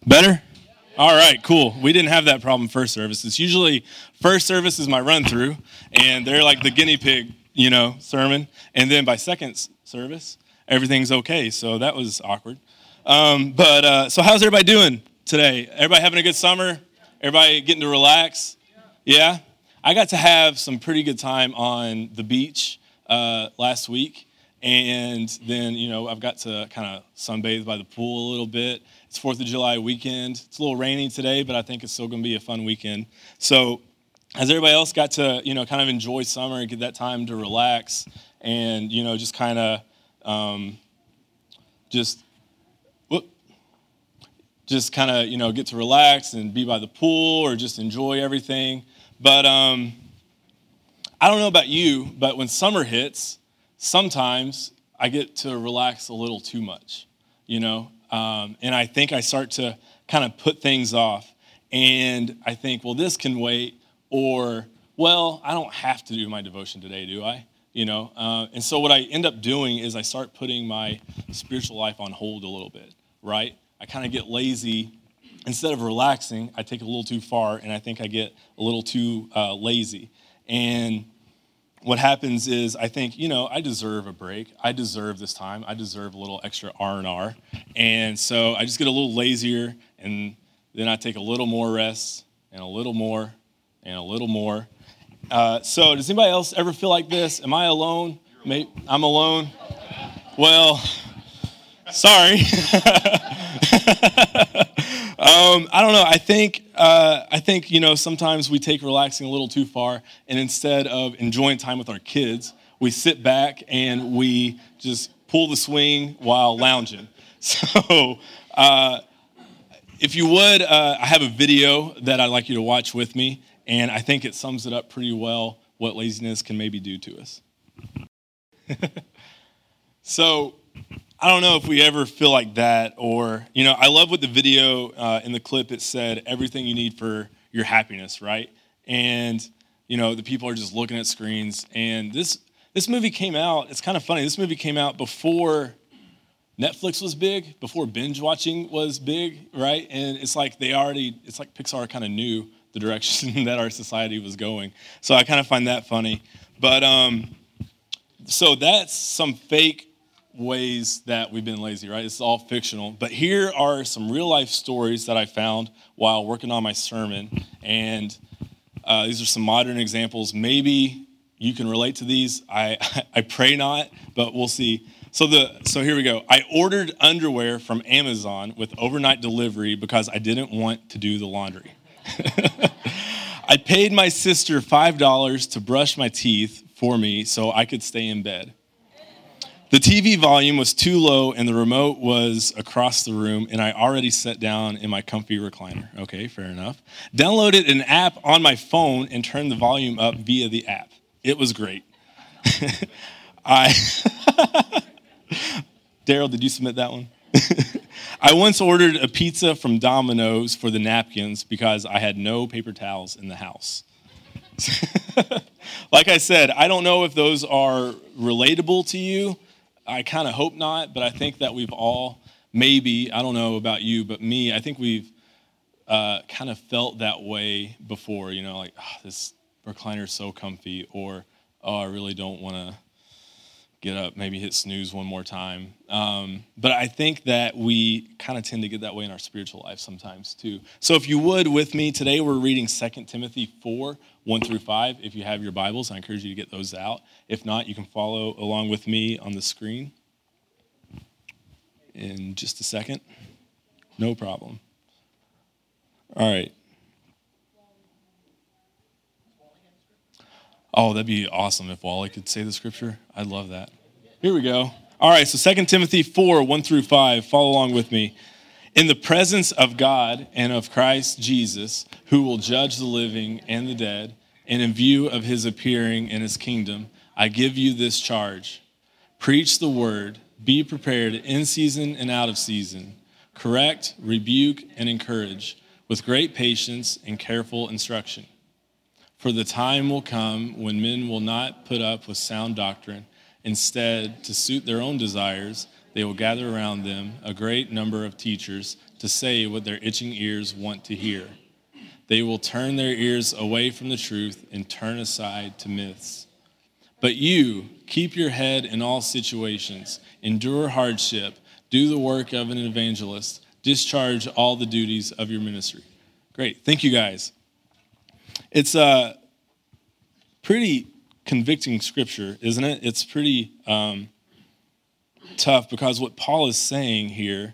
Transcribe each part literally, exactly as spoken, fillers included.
Better? All right, cool. We didn't have that problem first service. It's usually first service is my run through, and they're like the guinea pig, you know, sermon. And then by second s- service, everything's okay. So that was awkward. Um, but uh, so how's everybody doing today? Everybody having a good summer? Everybody getting to relax? Yeah? I got to have some pretty good time on the beach uh, last week. And then, you know, I've got to kind of sunbathe by the pool a little bit. It's fourth of July weekend. It's a little rainy today, but I think it's still going to be a fun weekend. So has everybody else got to, you know, kind of enjoy summer and get that time to relax and, you know, just kind of um, just, whoop, just kind of, you know, get to relax and be by the pool or just enjoy everything. But um, I don't know about you, but when summer hits, sometimes I get to relax a little too much, you know, um, and I think I start to kind of put things off, and I think, well, this can wait, or, well, I don't have to do my devotion today, do I? You know, uh, and so what I end up doing is I start putting my spiritual life on hold a little bit, right? I kind of get lazy. Instead of relaxing, I take it a little too far, and I think I get a little too uh, lazy, and what happens is I think, you know, I deserve a break. I deserve this time. I deserve a little extra R and R. And so I just get a little lazier, and then I take a little more rest, and a little more, and a little more. Uh, so does anybody else ever feel like this? Am I alone? Maybe I'm alone? Well, sorry. Um, I don't know. I think uh, I think you know sometimes we take relaxing a little too far, and instead of enjoying time with our kids, we sit back and we just pull the swing while lounging. So, uh, if you would, uh, I have a video that I'd like you to watch with me, and I think it sums it up pretty well what laziness can maybe do to us. So. I don't know if we ever feel like that, or, you know, I love what the video uh, in the clip, it said, everything you need for your happiness, right? And, you know, the people are just looking at screens. And this this movie came out, it's kind of funny, this movie came out before Netflix was big, before binge watching was big, right? And it's like they already, it's like Pixar kind of knew the direction that our society was going. So I kind of find that funny. But, um, so that's some fake ways that we've been lazy, right? It's all fictional. But here are some real life stories that I found while working on my sermon. And uh, these are some modern examples. Maybe you can relate to these. I, I pray not, but we'll see. So the so here we go. I ordered underwear from Amazon with overnight delivery because I didn't want to do the laundry. I paid my sister five dollars to brush my teeth for me so I could stay in bed. The T V volume was too low and the remote was across the room, and I already sat down in my comfy recliner. Okay, fair enough. Downloaded an app on my phone and turned the volume up via the app. It was great. I Daryl, did you submit that one? I once ordered a pizza from Domino's for the napkins because I had no paper towels in the house. Like I said, I don't know if those are relatable to you. I kind of hope not, but I think that we've all, maybe, I don't know about you, but me, I think we've uh, kind of felt that way before, you know, like, oh, this recliner is so comfy, or, oh, I really don't want to get up, maybe hit snooze one more time. Um, but I think that we kind of tend to get that way in our spiritual life sometimes too. So if you would, with me, today we're reading Second Timothy four, one through five. If you have your Bibles, I encourage you to get those out. If not, you can follow along with me on the screen in just a second. No problem. All right. Oh, that'd be awesome if Wally could say the scripture. I'd love that. Here we go. All right, so Second Timothy four, one through five. Follow along with me. In the presence of God and of Christ Jesus, who will judge the living and the dead, and in view of his appearing in his kingdom, I give you this charge. Preach the word. Be prepared in season and out of season. Correct, rebuke, and encourage with great patience and careful instruction. For the time will come when men will not put up with sound doctrine. Instead, to suit their own desires, they will gather around them a great number of teachers, to say what their itching ears want to hear. They will turn their ears away from the truth and turn aside to myths. But you, keep your head in all situations, endure hardship, do the work of an evangelist, discharge all the duties of your ministry. Great. Thank you, guys. It's a pretty convicting scripture, isn't it? It's pretty um, tough because what Paul is saying here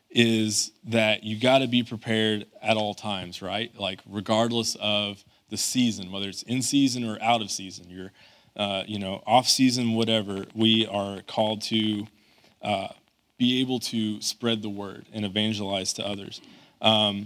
is that you got to be prepared at all times, right? Like regardless of the season, whether it's in season or out of season, you're, uh, you know, off season, whatever. We are called to uh, be able to spread the word and evangelize to others. Um,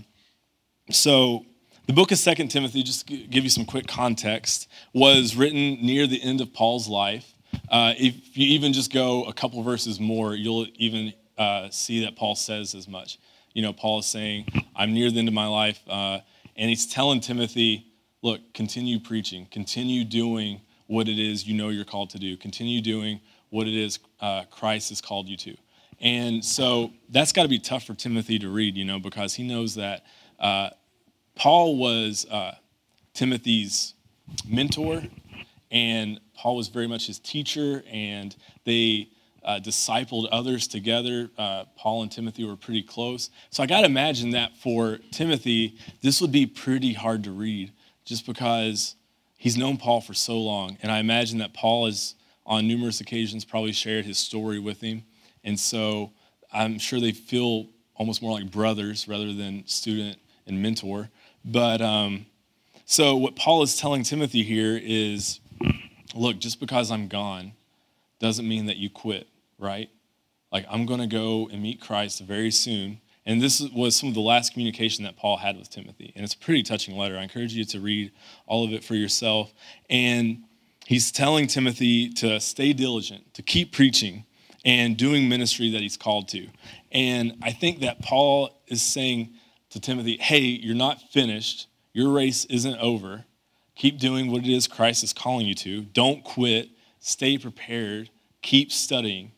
so the book of Second Timothy, just to give you some quick context, was written near the end of Paul's life. Uh, if you even just go a couple verses more, you'll even Uh, see that Paul says as much. You know, Paul is saying, I'm near the end of my life, uh, and he's telling Timothy, look, continue preaching, continue doing what it is you know you're called to do, continue doing what it is uh, Christ has called you to. And so that's got to be tough for Timothy to read, you know, because he knows that uh, Paul was uh, Timothy's mentor, and Paul was very much his teacher, and they Uh, discipled others together. Uh, Paul and Timothy were pretty close. So I got to imagine that for Timothy, this would be pretty hard to read just because he's known Paul for so long. And I imagine that Paul has, on numerous occasions, probably shared his story with him. And so I'm sure they feel almost more like brothers rather than student and mentor. But um, so what Paul is telling Timothy here is, look, just because I'm gone doesn't mean that you quit. Right? Like, I'm going to go and meet Christ very soon. And this was some of the last communication that Paul had with Timothy. And it's a pretty touching letter. I encourage you to read all of it for yourself. And he's telling Timothy to stay diligent, to keep preaching and doing ministry that he's called to. And I think that Paul is saying to Timothy, hey, you're not finished. Your race isn't over. Keep doing what it is Christ is calling you to. Don't quit. Stay prepared. Keep studying.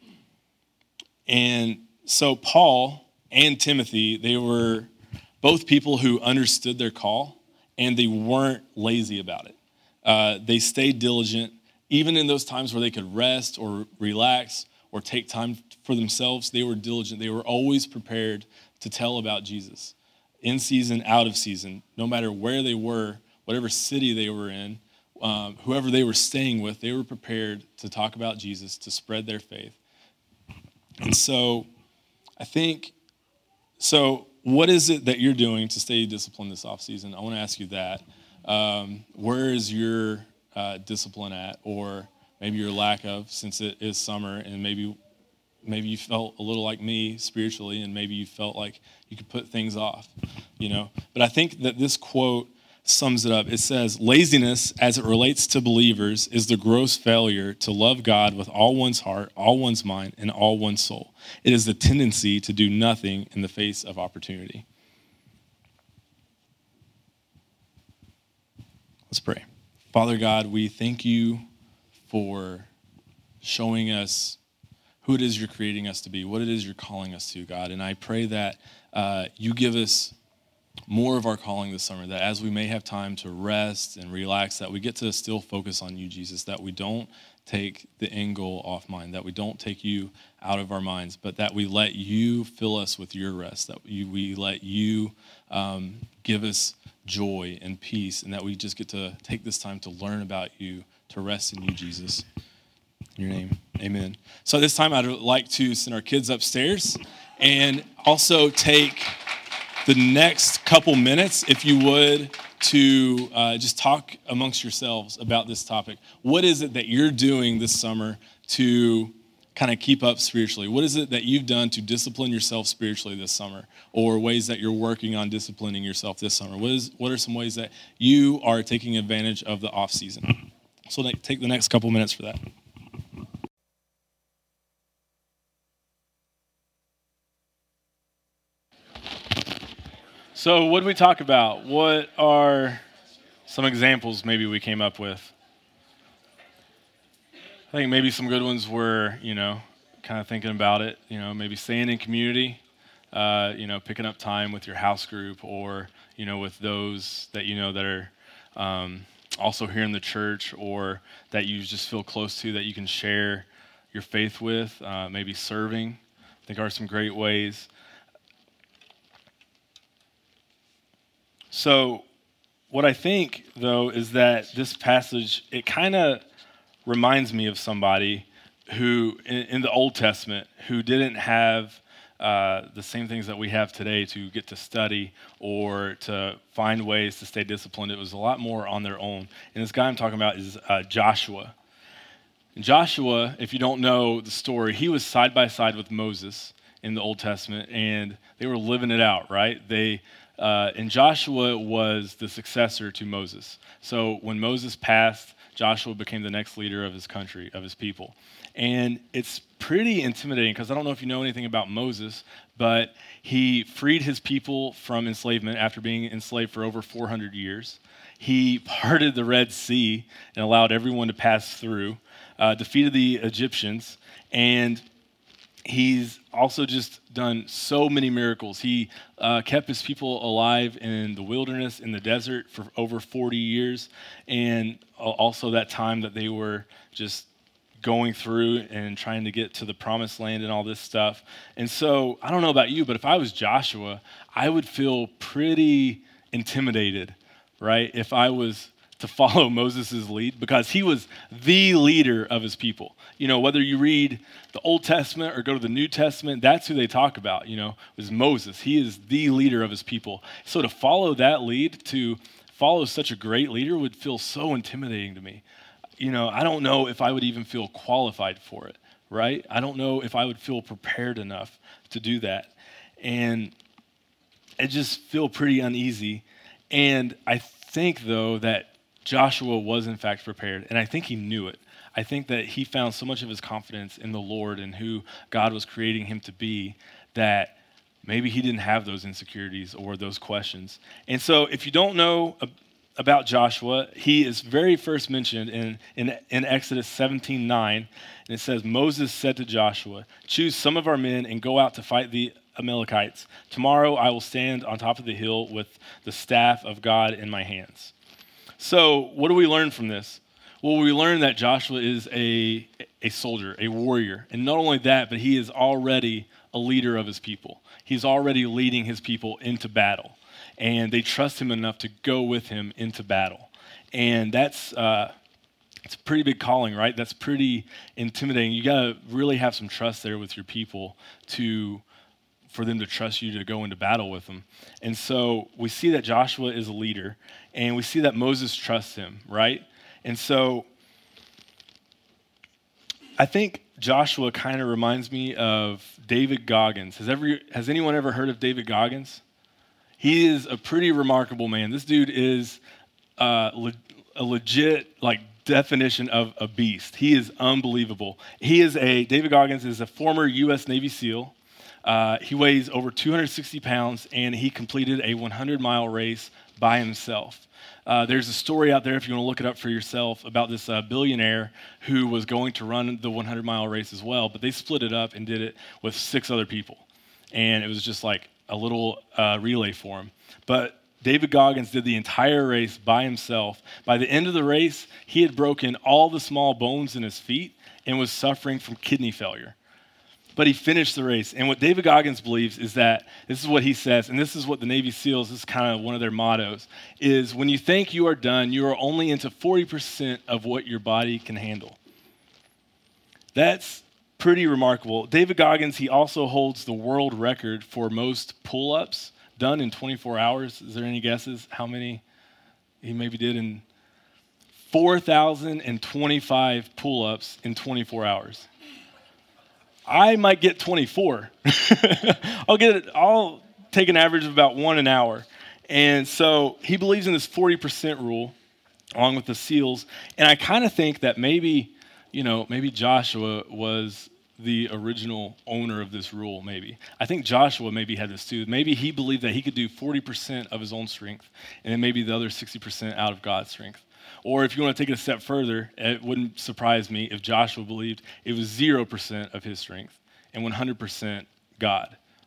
And so Paul and Timothy, they were both people who understood their call, and they weren't lazy about it. Uh, they stayed diligent, even in those times where they could rest or relax or take time for themselves. They were diligent. They were always prepared to tell about Jesus, in season, out of season, no matter where they were, whatever city they were in, um, whoever they were staying with, they were prepared to talk about Jesus, to spread their faith. And so I think, so what is it that you're doing to stay disciplined this off season? I want to ask you that. Um, where is your uh, discipline at, or maybe your lack of, since it is summer, and maybe maybe you felt a little like me spiritually, and maybe you felt like you could put things off, you know? But I think that this quote sums it up. It says, laziness, as it relates to believers, is the gross failure to love God with all one's heart, all one's mind, and all one's soul. It is the tendency to do nothing in the face of opportunity. Let's pray. Father God, we thank you for showing us who it is you're creating us to be, what it is you're calling us to, God. And I pray that uh, you give us more of our calling this summer, that as we may have time to rest and relax, that we get to still focus on you, Jesus, that we don't take the end goal off mind, that we don't take you out of our minds, but that we let you fill us with your rest, that we, we let you um, give us joy and peace, and that we just get to take this time to learn about you, to rest in you, Jesus. In your name, amen. So at this time, I'd like to send our kids upstairs and also take the next couple minutes, if you would, to uh, just talk amongst yourselves about this topic. What is it that you're doing this summer to kind of keep up spiritually? What is it that you've done to discipline yourself spiritually this summer, or ways that you're working on disciplining yourself this summer? What is what are some ways that you are taking advantage of the off season? So take the next couple minutes for that. So what did we talk about? What are some examples maybe we came up with? I think maybe some good ones were, you know, kind of thinking about it, you know, maybe staying in community, uh, you know, picking up time with your house group or, you know, with those that you know that are um, also here in the church or that you just feel close to that you can share your faith with, uh, maybe serving, I think are some great ways. So what I think, though, is that this passage, it kind of reminds me of somebody who, in, in the Old Testament, who didn't have uh, the same things that we have today to get to study or to find ways to stay disciplined. It was a lot more on their own. And this guy I'm talking about is uh, Joshua. And Joshua, if you don't know the story, he was side by side with Moses in the Old Testament, and they were living it out, right? They uh, and Joshua was the successor to Moses. So when Moses passed, Joshua became the next leader of his country, of his people. And it's pretty intimidating because I don't know if you know anything about Moses, but he freed his people from enslavement after being enslaved for over four hundred years. He parted the Red Sea and allowed everyone to pass through, uh, defeated the Egyptians, and he's also just done so many miracles. He uh, kept his people alive in the wilderness, in the desert for over forty years, and also that time that they were just going through and trying to get to the promised land and all this stuff. And so, I don't know about you, but if I was Joshua, I would feel pretty intimidated, right? If I was to follow Moses' lead, because he was the leader of his people. You know, whether you read the Old Testament or go to the New Testament, that's who they talk about, you know, is Moses. He is the leader of his people. So to follow that lead, to follow such a great leader would feel so intimidating to me. You know, I don't know if I would even feel qualified for it, right? I don't know if I would feel prepared enough to do that. And I just feel pretty uneasy. And I think, though, that Joshua was in fact prepared, and I think he knew it. I think that he found so much of his confidence in the Lord and who God was creating him to be that maybe he didn't have those insecurities or those questions. And so if you don't know about Joshua, he is very first mentioned in, in, in Exodus seventeen nine, and it says, Moses said to Joshua, choose some of our men and go out to fight the Amalekites. Tomorrow I will stand on top of the hill with the staff of God in my hands. So what do we learn from this? Well, we learn that Joshua is a, a soldier, a warrior. And not only that, but he is already a leader of his people. He's already leading his people into battle. And they trust him enough to go with him into battle. And that's uh, it's a pretty big calling, right? That's pretty intimidating. You got to really have some trust there with your people to for them to trust you to go into battle with them. And so we see that Joshua is a leader, and we see that Moses trusts him, right? And so I think Joshua kind of reminds me of David Goggins. Has every has anyone ever heard of David Goggins? He is a pretty remarkable man. This dude is uh, le- a legit, like, definition of a beast. He is unbelievable. He is a, David Goggins is a former U S Navy SEAL. Uh, he weighs over two hundred sixty pounds, and he completed a hundred mile race by himself. Uh, there's a story out there, if you want to look it up for yourself, about this uh, billionaire who was going to run the hundred mile race as well, but they split it up and did it with six other people. And it was just like a little uh, relay for him. But David Goggins did the entire race by himself. By the end of the race, he had broken all the small bones in his feet and was suffering from kidney failure. But he finished the race. And what David Goggins believes is that, this is what he says, and this is what the Navy SEALs, this is kind of one of their mottos, is when you think you are done, you are only into forty percent of what your body can handle. That's pretty remarkable. David Goggins, he also holds the world record for most pull-ups done in twenty-four hours. Is there any guesses how many he maybe did in four thousand twenty-five pull-ups in twenty-four hours? I might get twenty-four. I'll get it. I'll take an average of about one an hour. And so he believes in this forty percent rule along with the SEALs. And I kind of think that maybe, you know, maybe Joshua was the original owner of this rule, maybe. I think Joshua maybe had this too. Maybe he believed that he could do forty percent of his own strength and then maybe the other sixty percent out of God's strength. Or if you want to take it a step further, it wouldn't surprise me if Joshua believed it was zero percent of his strength and one hundred percent God,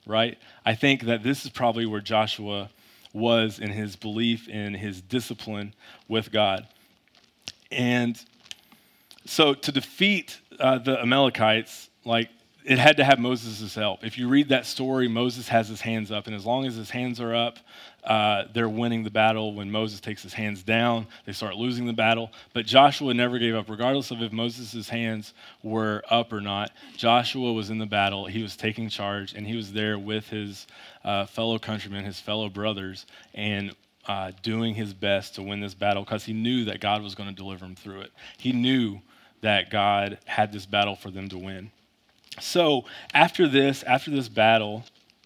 right? I think that this is probably where Joshua was in his belief in his discipline with God. And so to defeat uh, the Amalekites, like, it had to have Moses' help. If you read that story, Moses has his hands up, and as long as his hands are up, uh, they're winning the battle. When Moses takes his hands down, they start losing the battle. But Joshua never gave up, regardless of if Moses' hands were up or not. Joshua was in the battle. He was taking charge, and he was there with his uh, fellow countrymen, his fellow brothers, and uh, doing his best to win this battle because he knew that God was going to deliver him through it. He knew that God had this battle for them to win. So after this, after this battle,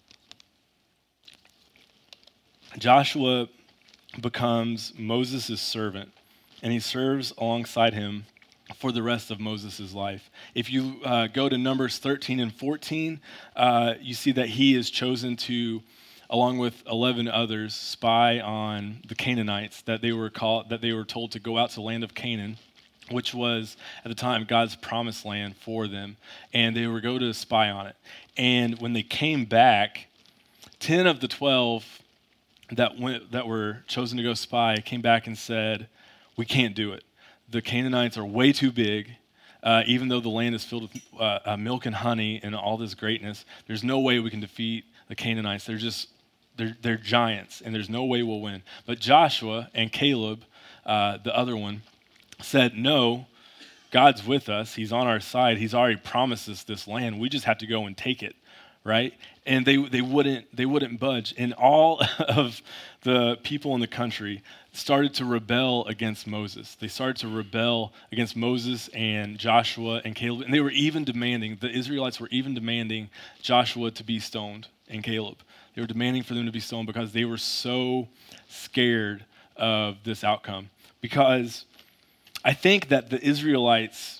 Joshua becomes Moses' servant, and he serves alongside him for the rest of Moses' life. If you uh, go to Numbers thirteen and fourteen, uh, you see that he is chosen to, along with eleven others, spy on the Canaanites that they were called, that they were told to go out to the land of Canaan, which was, at the time, God's promised land for them. And they were go to spy on it. And when they came back, ten of the twelve that went that were chosen to go spy came back and said, we can't do it. The Canaanites are way too big. Uh, even though the land is filled with uh, uh, milk and honey and all this greatness, there's no way we can defeat the Canaanites. They're just, they're, they're giants, and there's no way we'll win. But Joshua and Caleb, uh, the other one, said, no, God's with us. He's on our side. He's already promised us this land. We just have to go and take it, right? And they they wouldn't they wouldn't budge. And all of the people in the country started to rebel against Moses. They started to rebel against Moses and Joshua and Caleb. And they were even demanding, the Israelites were even demanding Joshua to be stoned and Caleb. They were demanding for them to be stoned because they were so scared of this outcome. Because I think that the Israelites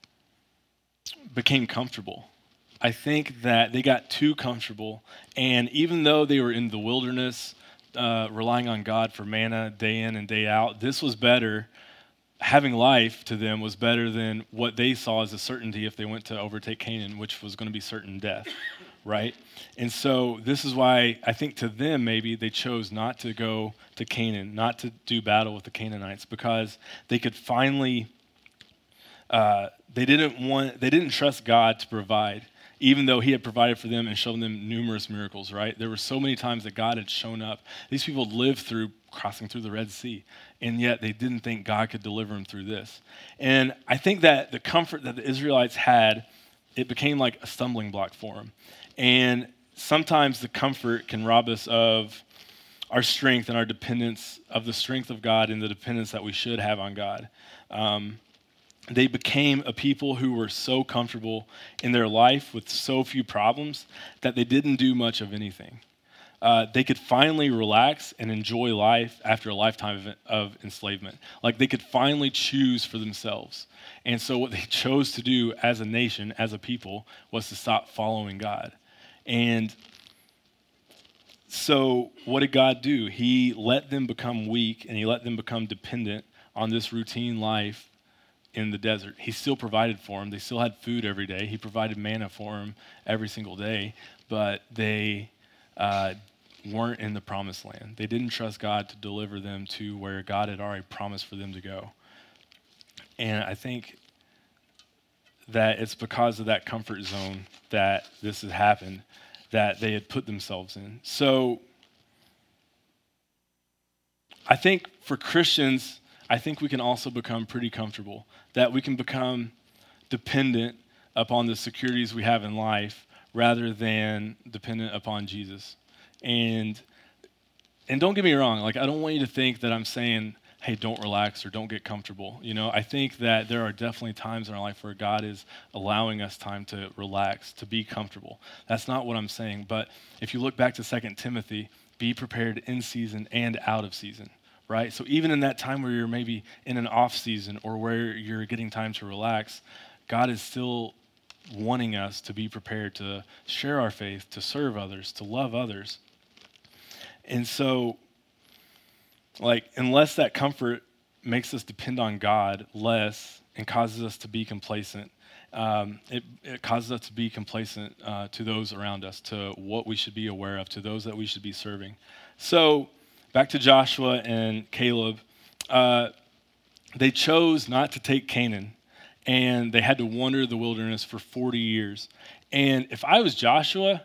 became comfortable. I think that they got too comfortable. And even though they were in the wilderness, uh, relying on God for manna day in and day out, this was better. Having life to them was better than what they saw as a certainty if they went to overtake Canaan, which was going to be certain death, right? And so this is why I think to them maybe they chose not to go to Canaan, not to do battle with the Canaanites, because they could finally, uh, they didn't want, they didn't trust God to provide, even though he had provided for them and shown them numerous miracles, right? There were so many times that God had shown up. These people lived through crossing through the Red Sea, and yet they didn't think God could deliver them through this. And I think that the comfort that the Israelites had, it became like a stumbling block for them. And sometimes the comfort can rob us of our strength and our dependence, of the strength of God and the dependence that we should have on God. Um, they became a people who were so comfortable in their life with so few problems that they didn't do much of anything. Uh, they could finally relax and enjoy life after a lifetime of, of enslavement. Like they could finally choose for themselves. And so what they chose to do as a nation, as a people, was to stop following God. And so what did God do? He let them become weak, and he let them become dependent on this routine life in the desert. He still provided for them. They still had food every day. He provided manna for them every single day, but they uh, weren't in the promised land. They didn't trust God to deliver them to where God had already promised for them to go. And I think that it's because of that comfort zone that this has happened, that they had put themselves in. So I think for Christians, I think we can also become pretty comfortable, that we can become dependent upon the securities we have in life rather than dependent upon Jesus. And and don't get me wrong, like I don't want you to think that I'm saying, hey, don't relax or don't get comfortable. You know, I think that there are definitely times in our life where God is allowing us time to relax, to be comfortable. That's not what I'm saying. But if you look back to Second Timothy, be prepared in season and out of season, right? So even in that time where you're maybe in an off season or where you're getting time to relax, God is still wanting us to be prepared to share our faith, to serve others, to love others. And so, like, unless that comfort makes us depend on God less and causes us to be complacent. Um, it, it causes us to be complacent uh, to those around us, to what we should be aware of, to those that we should be serving. So back to Joshua and Caleb. Uh, they chose not to take Canaan, and they had to wander the wilderness for forty years. And if I was Joshua,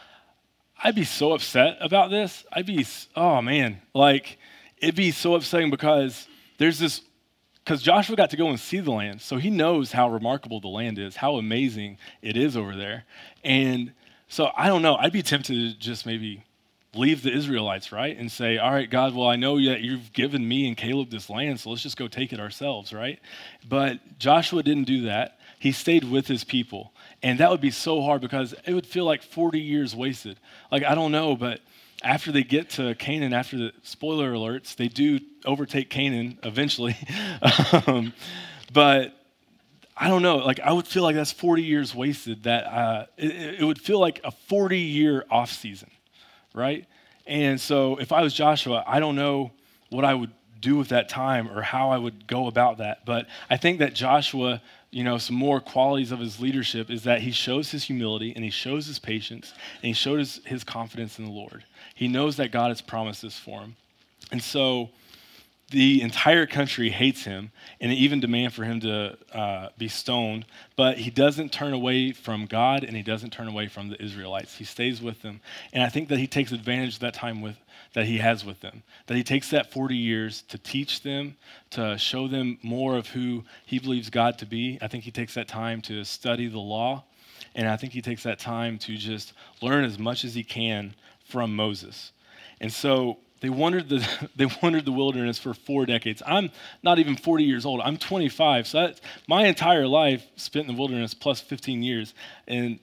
I'd be so upset about this. I'd be, oh man, like it'd be so upsetting because there's this, because Joshua got to go and see the land, so he knows how remarkable the land is, how amazing it is over there. And so I don't know, I'd be tempted to just maybe leave the Israelites, right? And say, all right, God, well, I know that you've given me and Caleb this land, so let's just go take it ourselves, right? But Joshua didn't do that. He stayed with his people. And that would be so hard because it would feel like forty years wasted. Like, I don't know, but after they get to Canaan, after the spoiler alerts, they do overtake Canaan eventually. um, but I don't know, like I would feel like that's forty years wasted. That uh, it, it would feel like a forty year off season, right? And so if I was Joshua, I don't know what I would do with that time or how I would go about that. But I think that Joshua, you know, some more qualities of his leadership is that he shows his humility and he shows his patience and he shows his confidence in the Lord. He knows that God has promised this for him. And so the entire country hates him and even demand for him to uh, be stoned, but he doesn't turn away from God and he doesn't turn away from the Israelites. He stays with them. And I think that he takes advantage of that time with that he has with them, that he takes that forty years to teach them, to show them more of who he believes God to be. I think he takes that time to study the law, and I think he takes that time to just learn as much as he can from Moses. And so They wandered the they wandered the wilderness for four decades. I'm not even forty years old. I'm twenty-five. So that's my entire life spent in the wilderness plus fifteen years. And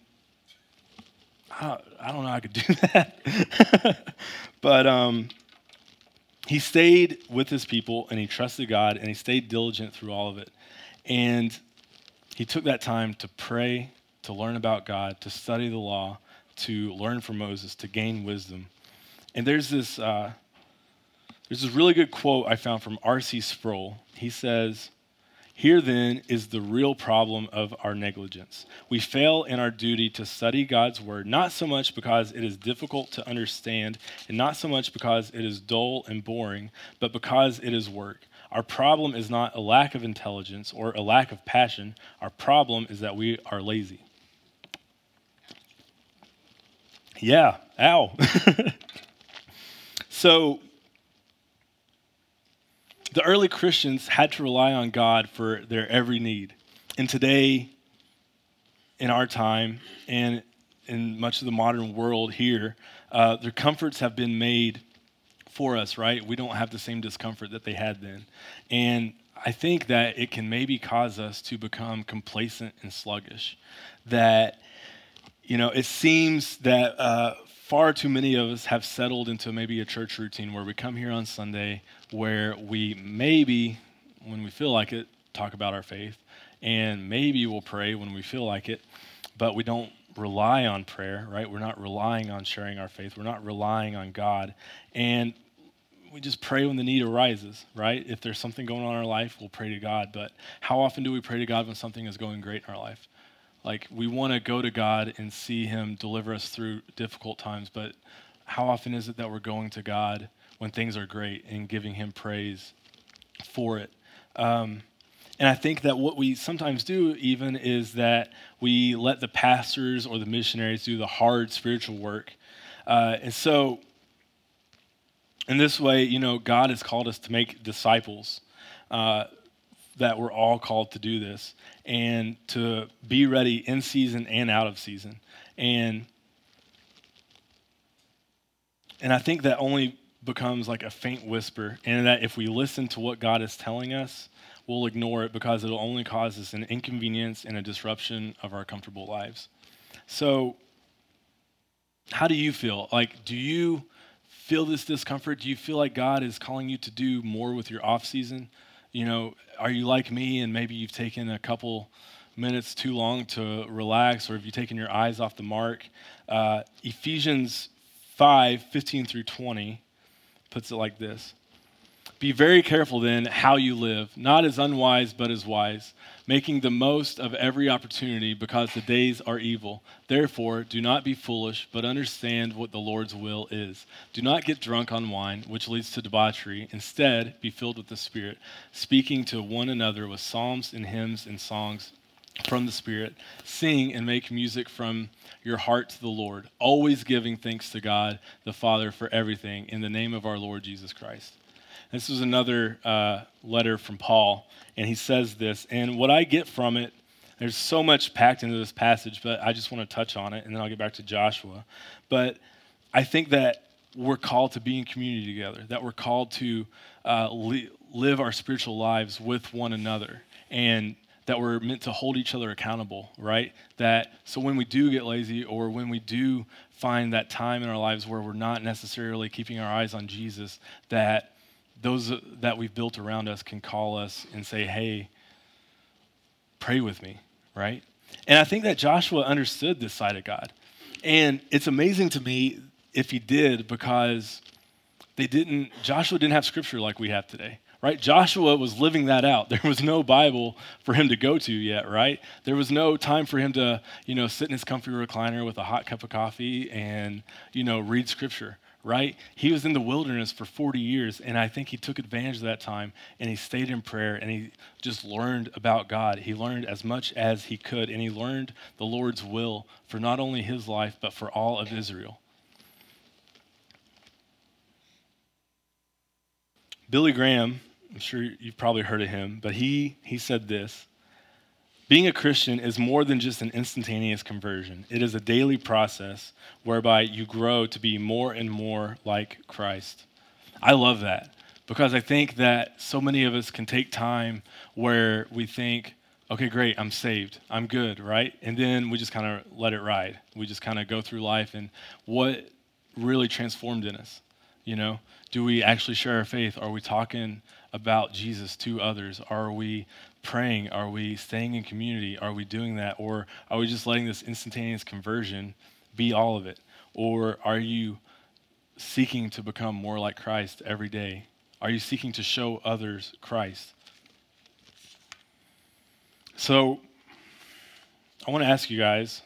I, I don't know how I could do that. But um, he stayed with his people and he trusted God and he stayed diligent through all of it. And he took that time to pray, to learn about God, to study the law, to learn from Moses, to gain wisdom. And there's this uh, there's this really good quote I found from R C Sproul. He says, "Here then is the real problem of our negligence. We fail in our duty to study God's word, not so much because it is difficult to understand, and not so much because it is dull and boring, but because it is work. Our problem is not a lack of intelligence or a lack of passion. Our problem is that we are lazy." Yeah, ow. So, the early Christians had to rely on God for their every need. And today, in our time, and in much of the modern world here, uh, their comforts have been made for us, right? We don't have the same discomfort that they had then. And I think that it can maybe cause us to become complacent and sluggish. That, you know, it seems that uh, far too many of us have settled into maybe a church routine where we come here on Sunday, where we maybe, when we feel like it, talk about our faith, and maybe we'll pray when we feel like it, but we don't rely on prayer, right? We're not relying on sharing our faith. We're not relying on God. And we just pray when the need arises, right? If there's something going on in our life, we'll pray to God. But how often do we pray to God when something is going great in our life? Like, we want to go to God and see him deliver us through difficult times, but how often is it that we're going to God when things are great and giving him praise for it? Um, and I think that what we sometimes do even is that we let the pastors or the missionaries do the hard spiritual work. Uh, and so in this way, you know, God has called us to make disciples, uh, that we're all called to do this and to be ready in season and out of season. And and I think that only becomes like a faint whisper, and that if we listen to what God is telling us, we'll ignore it because it'll only cause us an inconvenience and a disruption of our comfortable lives. So how do you feel? Like, do you feel this discomfort? Do you feel like God is calling you to do more with your off season? You know, are you like me and maybe you've taken a couple minutes too long to relax, or have you taken your eyes off the mark? Uh, Ephesians five, fifteen through twenty puts it like this. Be very careful then how you live, not as unwise but as wise, making the most of every opportunity because the days are evil. Therefore, do not be foolish, but understand what the Lord's will is. Do not get drunk on wine, which leads to debauchery. Instead, be filled with the Spirit, speaking to one another with psalms and hymns and songs from the Spirit. Sing and make music from your heart to the Lord, always giving thanks to God the Father for everything in the name of our Lord Jesus Christ. This is another uh, letter from Paul, and he says this, and what I get from it, there's so much packed into this passage, but I just want to touch on it, and then I'll get back to Joshua. But I think that we're called to be in community together, that we're called to uh, li- live our spiritual lives with one another, and that we're meant to hold each other accountable, right? That so when we do get lazy or when we do find that time in our lives where we're not necessarily keeping our eyes on Jesus, that those that we've built around us can call us and say, hey, pray with me, right? And I think that Joshua understood this side of God. And it's amazing to me if he did, because they didn't, Joshua didn't have scripture like we have today, right? Joshua was living that out. There was no Bible for him to go to yet, right? There was no time for him to, you know, sit in his comfy recliner with a hot cup of coffee and, you know, read scripture. Right? He was in the wilderness for forty years, and I think he took advantage of that time, and he stayed in prayer, and he just learned about God. He learned as much as he could, and he learned the Lord's will for not only his life, but for all of Israel. Billy Graham, I'm sure you've probably heard of him, but he he said this: being a Christian is more than just an instantaneous conversion. It is a daily process whereby you grow to be more and more like Christ. I love that because I think that so many of us can take time where we think, okay, great, I'm saved, I'm good, right? And then we just kind of let it ride. We just kind of go through life, and what really transformed in us, you know? Do we actually share our faith? Are we talking about Jesus to others? Are we praying? Are we staying in community? Are we doing that? Or are we just letting this instantaneous conversion be all of it? Or are you seeking to become more like Christ every day? Are you seeking to show others Christ? So I want to ask you guys,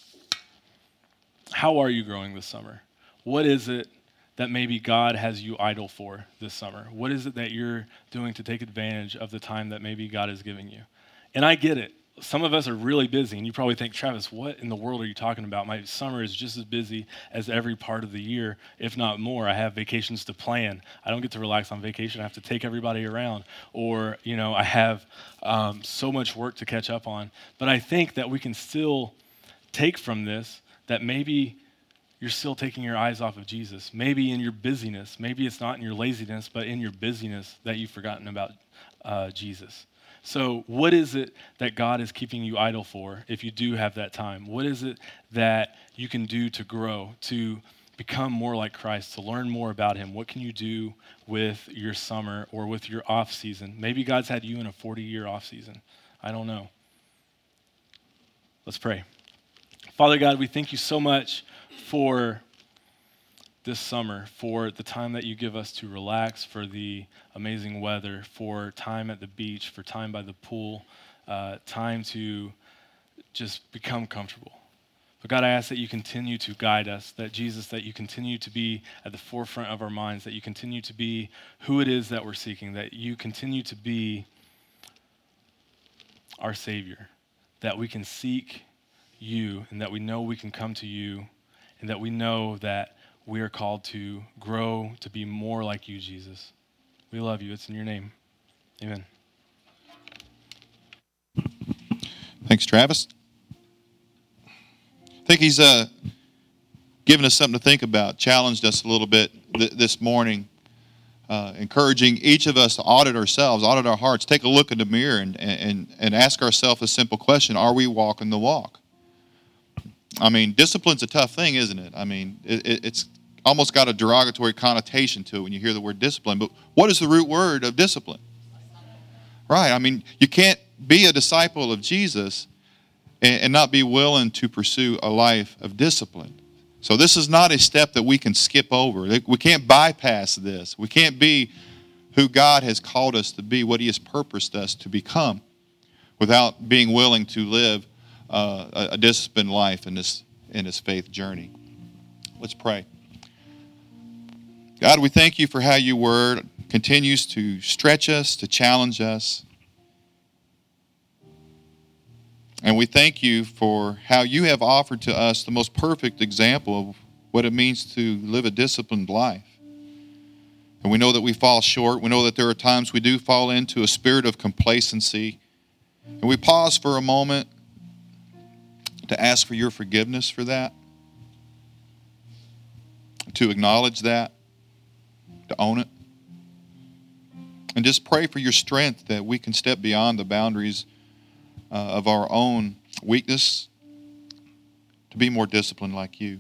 how are you growing this summer? What is it that maybe God has you idle for this summer? What is it that you're doing to take advantage of the time that maybe God is giving you? And I get it. Some of us are really busy, and you probably think, Travis, what in the world are you talking about? My summer is just as busy as every part of the year, if not more. I have vacations to plan. I don't get to relax on vacation. I have to take everybody around. Or, you know, I have um, so much work to catch up on. But I think that we can still take from this that maybe you're still taking your eyes off of Jesus. Maybe in your busyness, maybe it's not in your laziness, but in your busyness that you've forgotten about uh, Jesus. So what is it that God is keeping you idle for if you do have that time? What is it that you can do to grow, to become more like Christ, to learn more about him? What can you do with your summer or with your off season? Maybe God's had you in a forty-year off season. I don't know. Let's pray. Father God, we thank you so much for this summer, for the time that you give us to relax, for the amazing weather, for time at the beach, for time by the pool, uh, time to just become comfortable. But God, I ask that you continue to guide us, that Jesus, that you continue to be at the forefront of our minds, that you continue to be who it is that we're seeking, that you continue to be our Savior, that we can seek you and that we know we can come to you and that we know that we are called to grow to be more like you, Jesus. We love you. It's in your name. Amen. Thanks, Travis. I think he's uh, given us something to think about, challenged us a little bit th- this morning, uh, encouraging each of us to audit ourselves, audit our hearts, take a look in the mirror and, and, and ask ourselves a simple question: are we walking the walk? I mean, discipline's a tough thing, isn't it? I mean, it, it's almost got a derogatory connotation to it when you hear the word discipline. But what is the root word of discipline? Right. I mean, you can't be a disciple of Jesus and, and not be willing to pursue a life of discipline. So this is not a step that we can skip over. We can't bypass this. We can't be who God has called us to be, what he has purposed us to become, without being willing to live uh, a, a disciplined life in this, in this faith journey. Let's pray. God, we thank you for how your word continues to stretch us, to challenge us. And we thank you for how you have offered to us the most perfect example of what it means to live a disciplined life. And we know that we fall short. We know that there are times we do fall into a spirit of complacency. And we pause for a moment to ask for your forgiveness for that, to acknowledge that, to own it, and just pray for your strength that we can step beyond the boundaries uh, of our own weakness to be more disciplined like you,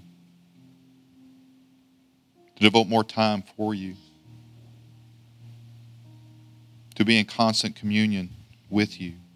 to devote more time for you, to be in constant communion with you.